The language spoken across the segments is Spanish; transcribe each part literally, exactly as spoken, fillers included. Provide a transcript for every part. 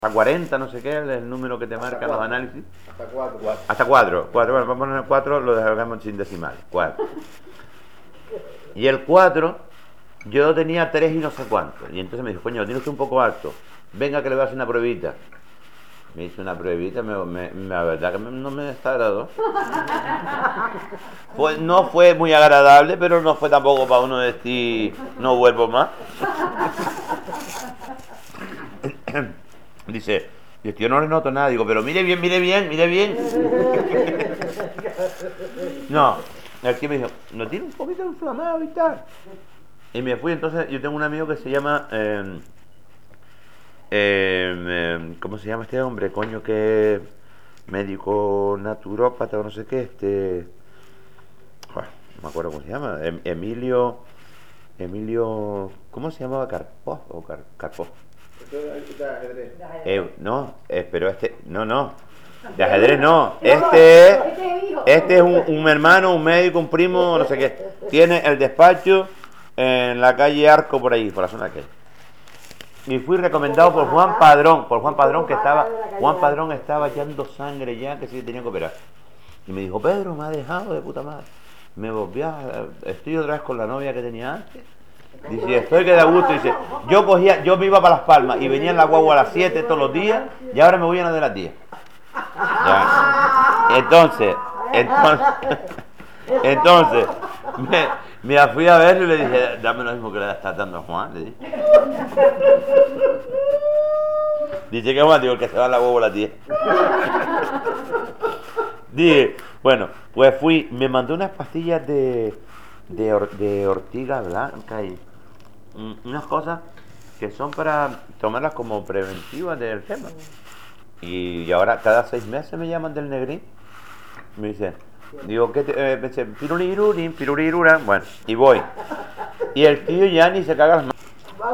hasta cuarenta, no sé qué, es el número que te marcan los análisis. Hasta cuatro. Hasta cuatro. cuatro. Bueno, vamos a poner cuatro, lo dejamos sin decimales. cuatro. Y el cuatro, yo tenía tres y no sé cuánto. Y entonces me dijo, coño, tienes un poco alto. Venga que le voy a hacer una pruebita. Me hice una pruebita, me, me, me, la verdad que me, no me desagradó. Fue, no fue muy agradable, pero no fue tampoco para uno decir, no vuelvo más. Dice, yo no le noto nada, digo, pero mire bien, mire bien, mire bien. No, el tío me dijo, no tiene un poquito inflamado y tal. Y me fui, entonces yo tengo un amigo que se llama, eh, eh, ¿cómo se llama este hombre? Coño, que es médico naturópata o no sé qué, este, no me acuerdo cómo se llama, em, Emilio, Emilio, ¿cómo se llamaba? Carpós o Car, Carpós. Eh, no, eh, pero este, no, no, de ajedrez no, este es, este es un, un hermano, un médico, un primo, no sé qué, tiene el despacho en la calle Arco por ahí, por la zona que y fui recomendado por Juan Padrón, por Juan Padrón que estaba, Juan Padrón estaba echando sangre ya, que sí tenía que operar, y me dijo, Pedro, me ha dejado de puta madre, me volví a, estoy otra vez con la novia que tenía antes. Dice, estoy que da gusto. Dice, yo cogía, yo me iba para Las Palmas y venía en la guagua a las siete todos los días y ahora me voy a las de las diez. Ya. Entonces, entonces, entonces, me, me fui a verlo y le dije, dame lo mismo que le estás dando a Juan. Le dije. Dice que Juan, digo, que se va a la guagua a las diez. Dije, bueno, pues fui, me mandó unas pastillas de, de, or, de ortiga blanca y unas cosas que son para tomarlas como preventivas del tema. Y, y ahora cada seis meses me llaman del Negrín. Me dicen, digo, ¿qué te, eh, me dicen, piruliruri, pirulirura, bueno, y voy. Y el tío ya ni se caga las manos.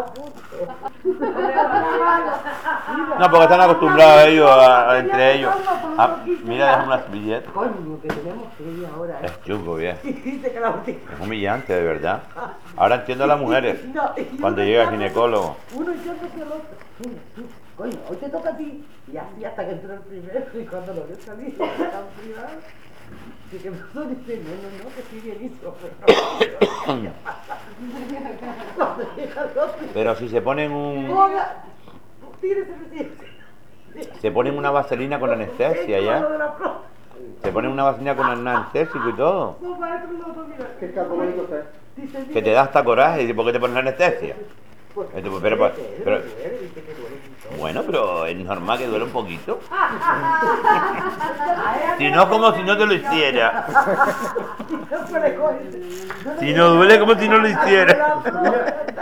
No, porque están acostumbrados ellos a, a, entre ellos. A, mira, déjame unas billetes. Coño, que tenemos que ir ahora. Es chungo, bien. Es humillante, de verdad. Ahora entiendo a las mujeres cuando llega el ginecólogo. Uno echándose al otro. Coño, hoy te toca a ti. Y así hasta que entró el primero. Y cuando lo ves salir, tan privado. Y que me dice, no, no, no, que sí bienísimo. Pero si se ponen un... Se ponen una vaselina con anestesia, ¿ya? Se ponen una vaselina con anestésico y todo. Que te da hasta coraje, ¿y por qué te pones la anestesia? Pero, pero, pero, bueno, pero es normal que duele un poquito. Si no, como si no te lo hiciera. Si no duele, como si no lo hiciera.